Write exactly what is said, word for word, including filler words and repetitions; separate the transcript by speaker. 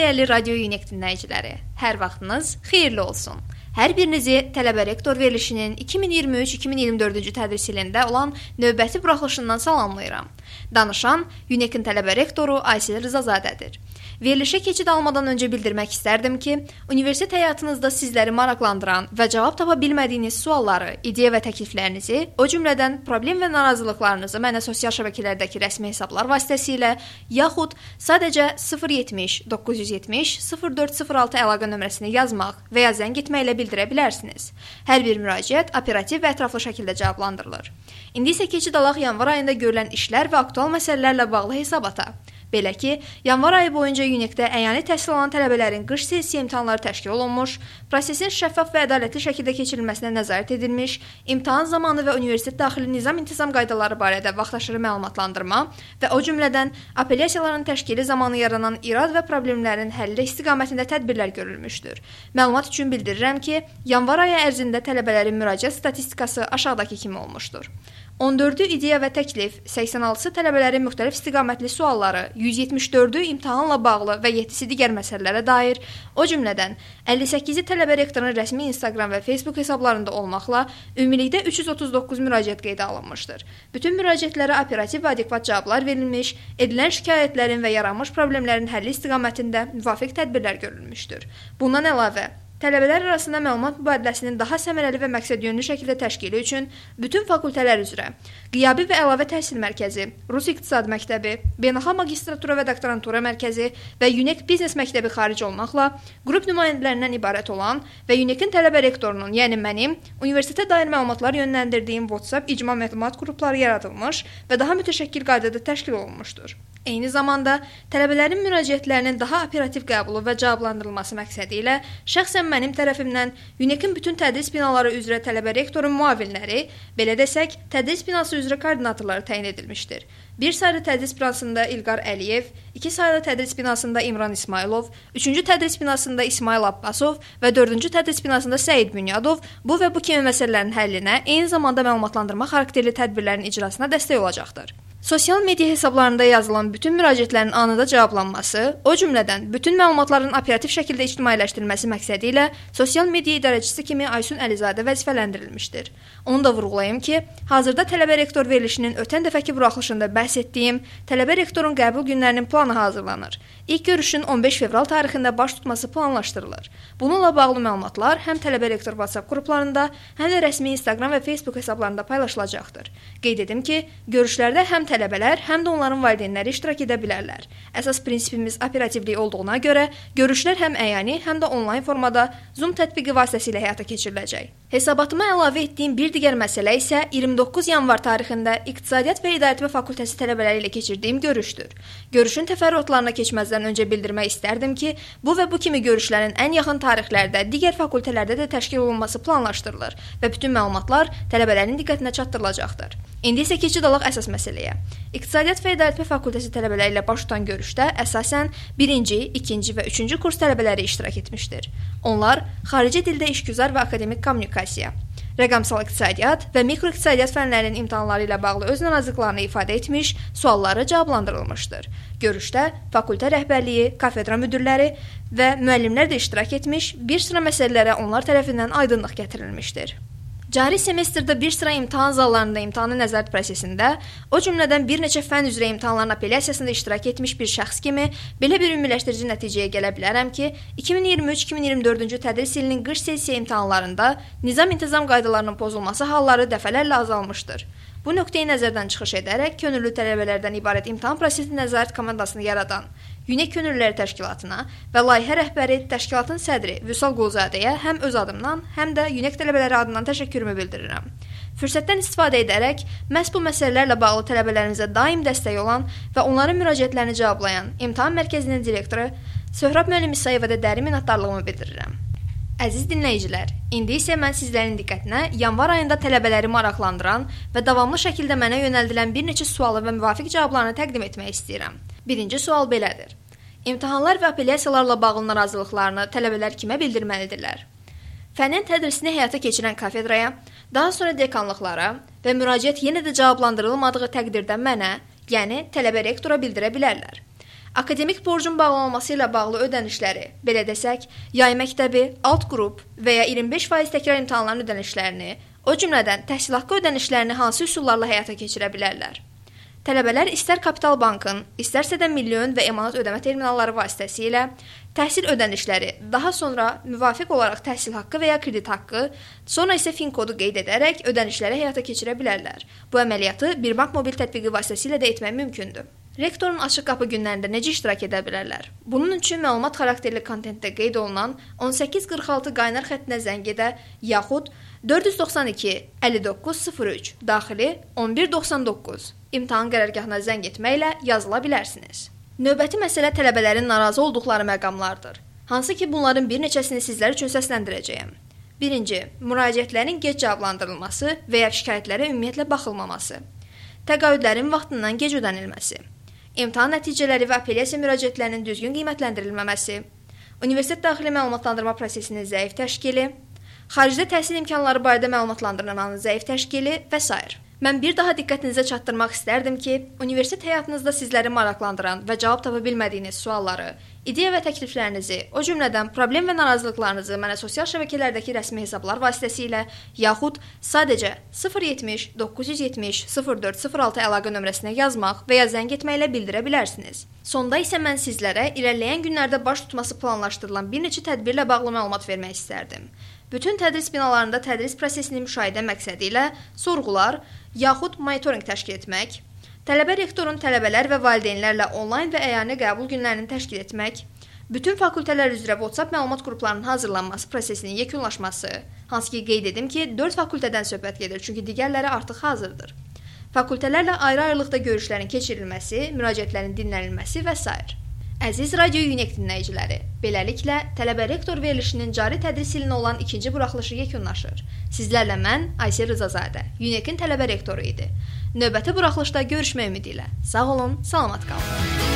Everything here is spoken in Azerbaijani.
Speaker 1: dəyərli Radio Unik dinləyiciləri, hər vaxtınız xeyirli olsun. Hər birinizi tələbə rektor verilişinin iki min iyirmi üç iki min iyirmi dördüncü tədris ilində olan növbəti buraxılışından salamlayıram. Danışan Unik-in tələbə rektoru Aysel Rzazadədir. Verilişə keçid almadan öncə bildirmək istərdim ki, universitet həyatınızda sizləri maraqlandıran və cavab tapa bilmədiyiniz sualları, ideya və təkliflərinizi, o cümlədən problem və narazılıqlarınızı mənə sosial şəbəkələrdəki rəsmi hesablar vasitəsilə, yaxud sadəcə sıfır yetmiş doqquz yüz yetmiş sıfır dörd sıfır altı əlaqə nömrəsini yazmaq və ya zəng etməklə bildirə bilərsiniz. Hər bir müraciət operativ və ətraflı şəkildə cavablandırılır. İndi isə keçid alaq yanvar ayında görülən işlər və aktual məsələlərlə bağlı hesabata. Belə ki, yanvar ayı boyunca Unik-də əyani təhsil alan tələbələrin qış sessiya imtahanları təşkil olunmuş, prosesin şəffaf və ədalətli şəkildə keçirilməsinə nəzarət edilmiş, imtahan zamanı və universitet daxili nizam-intizam qaydaları barədə vaxtaşırı məlumatlandırma və o cümlədən apellyasiyaların təşkili zamanı yaranan irad və problemlərin həlli istiqamətində tədbirlər görülmüşdür. Məlumat üçün bildirirəm ki, yanvar ayı ərzində tələbələrin müraciət statistikası aşağıdakı kimi olmuşdur. on dördü ideya və təklif, səksən altısı tələbələrin müxtəlif istiqamətli sualları, yüz yetmiş dördü imtahanla bağlı və yeddisi digər məsələlərə dair, o cümlədən əlli səkkizi tələbə rektorun rəsmi Instagram və Facebook hesablarında olmaqla ümumilikdə üç yüz otuz doqquz müraciət qeydə alınmışdır. Bütün müraciətlərə operativ və adekvat cavablar verilmiş, edilən şikayətlərin və yaranmış problemlərin həlli istiqamətində müvafiq tədbirlər görülmüşdür. Bundan əlavə, tələbələr arasında məlumat mübadiləsinin daha səmərəli və məqsədyönlü şəkildə təşkili üçün bütün fakültələr üzrə qiyabi və əlavə təhsil mərkəzi, Rus İqtisad məktəbi, Beynəlxalq magistratura və doktorantura mərkəzi və Unik biznes məktəbi xaric olmaqla qrup nümayəndələrindən ibarət olan və Unik-in tələbə rektorunun, yəni mənim, universitetə dair məlumatlar yönləndirdiyim WhatsApp icma məlumat qrupları yaradılmış və daha mütəşəkkil qaydada təşkil olunmuşdur. Eyni zamanda, tələbələrin müraciətlərinin daha operativ qəbulu və cavablandırılması məqsədi ilə şəxsən mənim tərəfimdən Unik-in bütün tədris binaları üzrə tələbə rektorun müavinləri, belə desək, tədris binası üzrə koordinatorları təyin edilmişdir. Bir saylı tədris binasında İlqar Əliyev, iki saylı tədris binasında İmran İsmailov, üçüncü tədris binasında İsmail Abbasov və dördüncü tədris binasında Səid Bünyadov bu və bu kimi məsələlərin həllinə, eyni zamanda məlumatlandırma xarakterli tədbirlərin icrasına dəstək olacaqdır. Sosial media hesablarında yazılan bütün müraciətlərin anında cavablanması, o cümlədən bütün məlumatların operativ şəkildə ictimailəşdirilməsi məqsədi ilə sosial media idarəçisi kimi Aysun Əlizadə vəzifələndirilmişdir. Onu da vurğulayım ki, hazırda tələbə rektor verilişinin ötən dəfəki buraxılışında bəhs etdiyim tələbə rektorun qəbul günlərinin planı hazırlanır. İlk görüşün on beş fevral tarixində baş tutması planlaşdırılır. Bununla bağlı məlumatlar həm tələbə rektor WhatsApp qruplarında, həm də rəsmi Instagram və Facebook hesablarında paylaşılacaqdır. Qeyd edim ki, görüşlərdə həm tələbələr, həm də onların valideynləri iştirak edə bilərlər. Əsas prinsipimiz operativlik olduğuna görə, görüşlər həm əyani, həm də onlayn formada Zoom tətbiqi vasitəsilə həyata keçiriləcək. Hesabatıma əlavə etdiyim bir digər məsələ isə iyirmi doqquz yanvar tarixində İqtisadiyyat və İdarəetmə Fakültəsi tələbələri ilə keçirdiyim görüşdür. Görüşün təfərrüatlarına keçməzdən öncə bildirmək istərdim ki, bu və bu kimi görüşlərin ən yaxın tarixlərdə digər fakültələrdə də təşkil olunması planlaşdırılır və bütün məlumatlar tələbələrin diqqətinə çatdırılacaqdır. İndi isə keçid alaq əsas məsələyə. İqtisadiyyat və İdarəetmə Fakültəsi tələbələri ilə baş tutan görüşdə əsasən birinci, ikinci və üçüncü kurs tələbələri iştirak etmişdir. Onlar xarici dildə işgüzar və akademik kommunikasiya, rəqəmsal iqtisadiyyat və mikroiqtisadiyyat fənlərinin imtahanları ilə bağlı öz narazılıqlarını ifadə etmiş, sualları cavablandırılmışdır. Görüşdə fakültə rəhbərliyi, kafedra müdirləri və müəllimlər də iştirak etmiş, bir sıra məsələlərə onlar tərəfindən aydınlıq gətirilmişdir. Cari semestrdə bir sıra imtahan zallarında imtahanı nəzarət prosesində, o cümlədən bir neçə fən üzrə imtahanların apellyasiyasında iştirak etmiş bir şəxs kimi belə bir ümumiləşdirici nəticəyə gələ bilərəm ki, iki min iyirmi üç iki min iyirmi dördüncü tədris ilinin qış sessiya imtahanlarında nizam-intizam qaydalarının pozulması halları dəfələrlə azalmışdır. Bu nöqteyi nəzərdən çıxış edərək, könüllü tələbələrdən ibarət imtahan prosesi nəzarət komandasını yaradan Unik Könüllülər Təşkilatına və layihə rəhbəri təşkilatın sədri Vüsal Qulzadəyə həm öz adımdan, həm də Unik tələbələri adından təşəkkürümü bildirirəm. Fürsətdən istifadə edərək, məhz bu məsələlərlə bağlı tələbələrimizə daim dəstək olan və onların müraciətlərini cavablayan İmtahan Mərkəzinin direktoru Söhrab müəllim İsayevə də dərin minnətdarlığımı bildirirəm. Əziz dinləyicilər, indi isə mən sizlərin diqqətinə yanvar ayında tələbələri maraqlandıran və davamlı şəkildə mənə yönəldilən bir neçə sualı və müvafiq cavablarını təqdim etmək istəyirəm. Birinci sual belədir. İmtahanlar və apellyasiyalarla bağlı narazılıqlarını tələbələr kimə bildirməlidirlər? Fənin tədrisini həyata keçirən kafedraya, daha sonra dekanlıqlara və müraciət yenə də cavablandırılmadığı təqdirdə mənə, yəni tələbə rektora bildirə bilərlər. Akademik borcun bağlanması ilə bağlı ödənişləri, belə desək, yay məktəbi, alt qrup və ya iyirmi beş faiz təkrar imtahanlarının ödənişlərini, o cümlədən təhsil haqqı ödənişlərini hansı üsullarla həyata keçirə bilərlər? Tələbələr istər Kapital Bankın, istərsə də milyon və emanat ödəmə terminalları vasitəsilə təhsil ödənişləri, daha sonra müvafiq olaraq təhsil haqqı və ya kredit haqqı, sonra isə fin kodu qeyd edərək ödənişləri həyata keçirə bilərlər. Bu əməliyyatı Bir Bank mobil tətbiqi vasitəsilə də etmək mümkündür. Rektorun açıq qapı günlərində necə iştirak edə bilərlər? Bunun üçün məlumat xarakterli kontentdə qeyd olunan on səkkiz qırx altı qaynar xəttinə zəng edə, yaxud dörd yüz doxsan iki əlli doqquz sıfır üç daxili on bir doxsan doqquz imtahan qərargahına zəng etməklə yazıla bilərsiniz. Növbəti məsələ tələbələrin narazı olduqları məqamlardır. Hansı ki, bunların bir neçəsini sizlər üçün səsləndirəcəyəm. Birinci, müraciətlərin gec cavablandırılması və ya şikayətlərə ümumiyyətlə baxılmaması. Təqaüdlərin vaxtından gec ödənilməsi. İmtahan nəticələri və apellyasiya müraciətlərinin düzgün qiymətləndirilməməsi, universitet daxili məlumatlandırma prosesinin zəif təşkili, xaricdə təhsil imkanları barədə məlumatlandırmanın zəif təşkili və s. Mən bir daha diqqətinizə çatdırmaq istərdim ki, universitet həyatınızda sizləri maraqlandıran və cavab tapa bilmədiyiniz sualları, ideya və təkliflərinizi, o cümlədən problem və narazılıqlarınızı mənə sosial şəbəkələrdəki rəsmi hesablar vasitəsilə yaxud sadəcə sıfır yetmiş doqquz yüz yetmiş sıfır dörd sıfır altı əlaqə nömrəsinə yazmaq və ya zəng etməklə bildirə bilərsiniz. Sonda isə mən sizlərə irəliləyən günlərdə baş tutması planlaşdırılan bir neçə tədbirlə bağlı məlumat vermək istərdim. Bütün tədris binalarında tədris prosesini müşahidə məqsədi ilə sorğular, yaxud monitorinq təşkil etmək, tələbə rektorun tələbələr və valideynlərlə onlayn və əyani qəbul günlərini təşkil etmək, bütün fakültələr üzrə WhatsApp məlumat qruplarının hazırlanması prosesinin yekunlaşması, hansı ki qeyd edim ki, dörd fakültədən söhbət gedir, çünki digərləri artıq hazırdır. Fakültələrlə ayrı-ayrılıqda görüşlərin keçirilməsi, müraciətlərin dinlənilməsi və s. Əziz Radio Unik dinləyiciləri, beləliklə tələbə rektor verilişinin cari tədris ilinə olan ikinci buraxılışı yekunlaşır. Sizlərlə mən Aysel Rızazadə, Unikin tələbə rektoru idi. Növbəti buraxılışda görüşmək ümidi ilə. Sağ olun, salamat qalın.